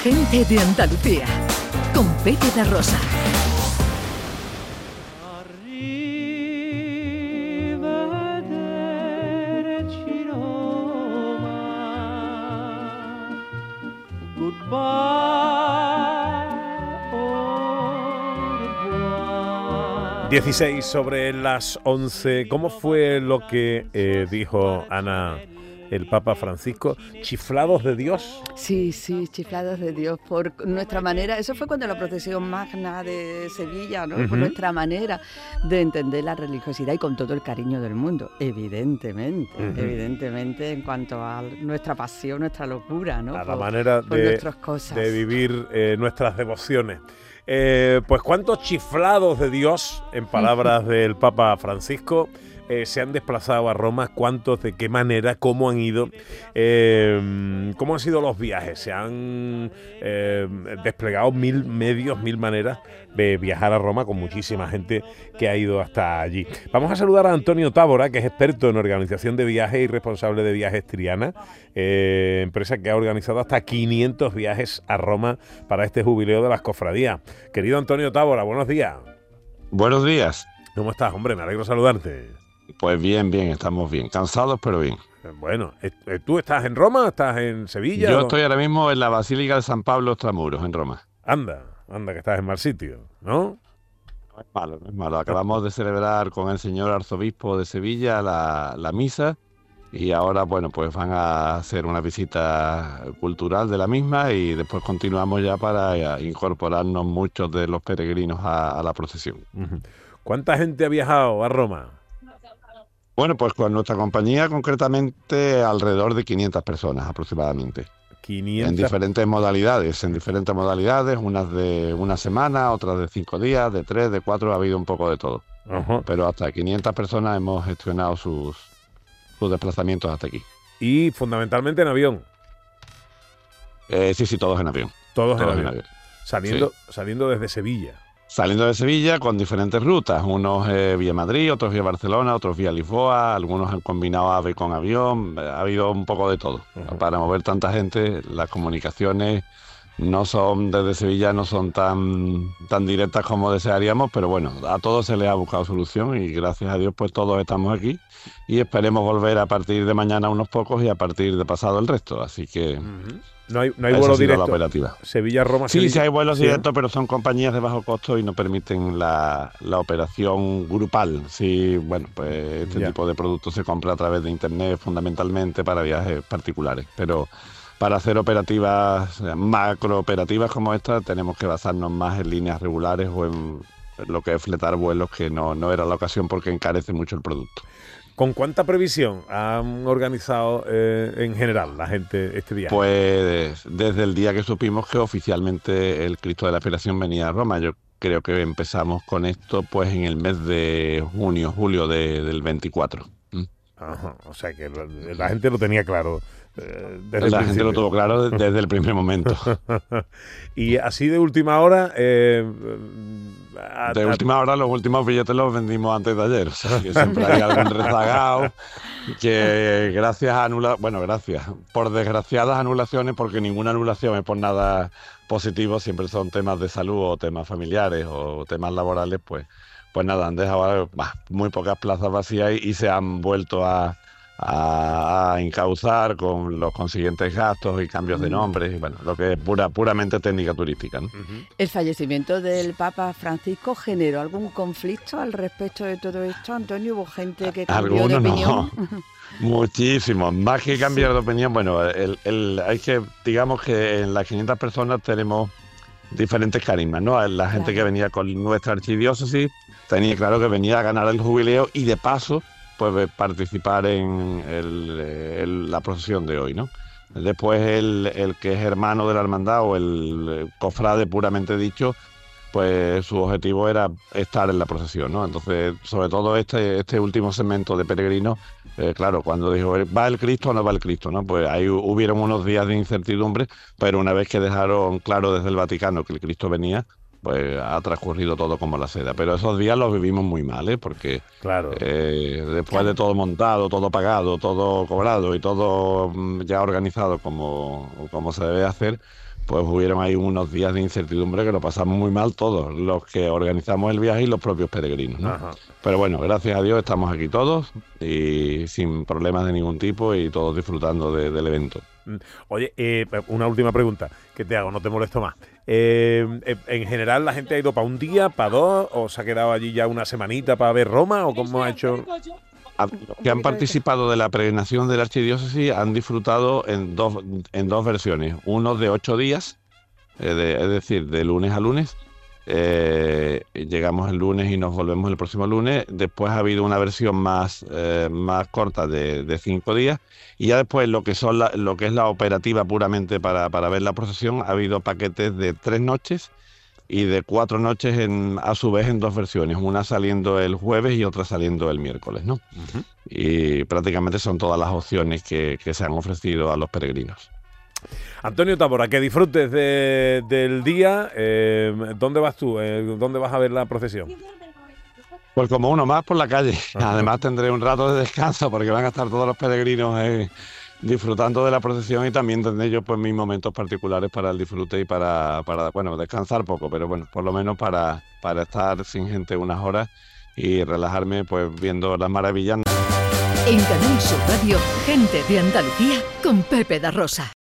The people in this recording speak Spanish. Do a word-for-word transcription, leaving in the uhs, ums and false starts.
Gente de Andalucía, con Pepe da Rosa. dieciséis sobre las once. ¿Cómo fue lo que eh, dijo Ana, el Papa Francisco? ¿Chiflados de Dios? Sí, sí, chiflados de Dios, por nuestra manera. Eso fue cuando la procesión magna de Sevilla, ¿no? Uh-huh. Por nuestra manera de entender la religiosidad y con todo el cariño del mundo, evidentemente, uh-huh. evidentemente en cuanto a nuestra pasión, nuestra locura, ¿no? A por, la manera de, de vivir eh, nuestras devociones. Eh, pues cuántos chiflados de Dios, en palabras del Papa Francisco, eh, se han desplazado a Roma, cuántos, de qué manera, cómo han ido, eh, cómo han sido los viajes. Se han eh, desplegado mil medios, mil maneras de viajar a Roma, con muchísima gente que ha ido hasta allí. Vamos a saludar a Antonio Tábora, que es experto en organización de viajes y responsable de Viajes Triana, eh, empresa que ha organizado hasta quinientos viajes a Roma para este jubileo de las cofradías. Querido Antonio Tábora, buenos días. Buenos días. ¿Cómo estás, hombre? Me alegro saludarte. Pues bien, bien, estamos bien. Cansados, pero bien. Bueno, ¿tú estás en Roma? ¿Estás en Sevilla? Yo ¿o? Estoy ahora mismo en la Basílica de San Pablo Extramuros, en Roma. Anda, anda, que estás en mal sitio, ¿no? No es malo, no es malo. Acabamos de celebrar con el señor arzobispo de Sevilla la, la misa y ahora, bueno, pues van a hacer una visita cultural de la misma y después continuamos ya para incorporarnos muchos de los peregrinos a, a la procesión. Uh-huh. ¿Cuánta gente ha viajado a Roma? Bueno, pues con nuestra compañía concretamente alrededor de quinientas personas aproximadamente. quinientas En diferentes modalidades, en diferentes modalidades, unas de una semana, otras de cinco días, de tres, de cuatro, ha habido un poco de todo. Uh-huh. Pero hasta quinientas personas hemos gestionado sus, sus desplazamientos hasta aquí. ¿Y fundamentalmente en avión? Eh, sí, sí, todos en avión. Todos, todos en, en avión. avión. Saliendo, Sí. saliendo desde Sevilla. Saliendo de Sevilla con diferentes rutas, unos eh, vía Madrid, otros vía Barcelona, otros vía Lisboa, algunos han combinado AVE con avión, ha habido un poco de todo. Uh-huh. Para mover tanta gente, las comunicaciones no son desde Sevilla, no son tan, tan directas como desearíamos, pero bueno, a todos se les ha buscado solución y gracias a Dios pues todos estamos aquí y esperemos volver a partir de mañana unos pocos y a partir de pasado el resto, así que... Uh-huh. No hay, no hay vuelo directo. Sevilla-Roma. Sí, Sevilla. sí hay vuelos ¿Sí? directos, pero son compañías de bajo costo y no permiten la, la operación grupal. Sí, bueno, pues este ya. tipo de productos se compra a través de internet fundamentalmente para viajes particulares. Pero para hacer operativas, macro operativas como esta, tenemos que basarnos más en líneas regulares o en lo que es fletar vuelos, que no, no era la ocasión porque encarece mucho el producto. ¿Con cuánta previsión han organizado eh, en general la gente este viaje? Pues desde el día que supimos que oficialmente el Cristo de la Aspiración venía a Roma. Yo creo que empezamos con esto pues en el mes de junio, julio de, del veinticuatro. ¿Mm? Ajá, o sea que la, la gente lo tenía claro. Eh, desde la el gente lo tuvo claro desde el primer momento. Y así de última hora... Eh, a, de a, última hora los últimos billetes los vendimos antes de ayer. O sea, que siempre hay algún rezagado que gracias a anulaciones... Bueno, gracias. Por desgraciadas anulaciones, porque ninguna anulación es por nada positivo, siempre son temas de salud o temas familiares o temas laborales, pues, pues nada, han dejado bah, muy pocas plazas vacías y, y se han vuelto a... A, a encauzar con los consiguientes gastos y cambios de nombres, y bueno, lo que es pura, puramente técnica turística, ¿no? Uh-huh. ¿El fallecimiento del Papa Francisco generó algún conflicto al respecto de todo esto, Antonio? ¿Hubo gente que cambió Algunos de opinión? No. Muchísimos, más que cambiar sí. de opinión, bueno, el, el, hay que, digamos que en las quinientas personas tenemos diferentes carismas, ¿no? La gente claro. que venía con nuestra archidiócesis tenía claro que venía a ganar el jubileo y de paso pues participar en el, el, la procesión de hoy, ¿no? Después el, el que es hermano de la hermandad o el cofrade puramente dicho, pues su objetivo era estar en la procesión, ¿no? Entonces, sobre todo este, este último segmento de peregrinos, eh, claro, cuando dijo, ¿va el Cristo o no va el Cristo?, ¿no? Pues ahí hubieron unos días de incertidumbre, pero una vez que dejaron claro desde el Vaticano que el Cristo venía, pues ha transcurrido todo como la seda. Pero esos días los vivimos muy mal, ¿eh? Porque claro. eh, después claro. de todo montado, todo pagado, todo cobrado y todo ya organizado como, como se debe hacer, pues hubieron ahí unos días de incertidumbre que lo pasamos muy mal todos, los que organizamos el viaje y los propios peregrinos, ¿no? Ajá. Pero bueno, gracias a Dios estamos aquí todos y sin problemas de ningún tipo y todos disfrutando de, del evento. Oye, eh, una última pregunta que te hago, no te molesto más. Eh, eh, en general, ¿la gente ha ido para un día, para dos, o se ha quedado allí ya una semanita para ver Roma, o cómo ha hecho? Los que han participado de la peregrinación de la archidiócesis han disfrutado en dos, en dos versiones. Uno de ocho días, eh, de, es decir, de lunes a lunes. Eh, llegamos el lunes y nos volvemos el próximo lunes. Después ha habido una versión más, eh, más corta de, de cinco días. Y ya después lo que, son la, lo que es la operativa puramente para, para ver la procesión, ha habido paquetes de tres noches y de cuatro noches en, a su vez en dos versiones, una saliendo el jueves y otra saliendo el miércoles, ¿no? Uh-huh. Y prácticamente son todas las opciones que, que se han ofrecido a los peregrinos. Antonio Tábora, que disfrutes de, del día. Eh, ¿Dónde vas tú? Eh, ¿Dónde vas a ver la procesión? Pues como uno más por la calle. Uh-huh. Además tendré un rato de descanso porque van a estar todos los peregrinos eh, disfrutando de la procesión y también tendré yo pues mis momentos particulares para el disfrute y para, para bueno, descansar poco, pero bueno, por lo menos para, para estar sin gente unas horas y relajarme pues viendo las maravillas. En Canal Sur Radio, Gente de Andalucía con Pepe da Rosa.